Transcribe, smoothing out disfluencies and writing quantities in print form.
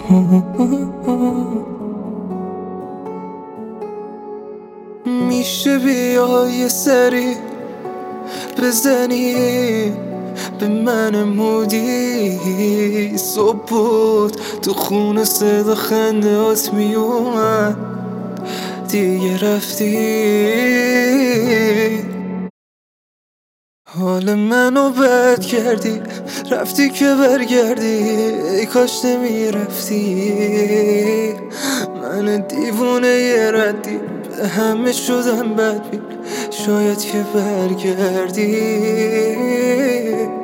میشه بیا یه سری بزنی به من مودی؟ صبح بود تو خونه صدا خنده هات میومد، دیگه رفتی. حال منو بد کردی، رفتی که برگردی، ای کاش نمیرفتی. من دیوونه یه ردی به همه شدم بدبین، شاید که برگردی.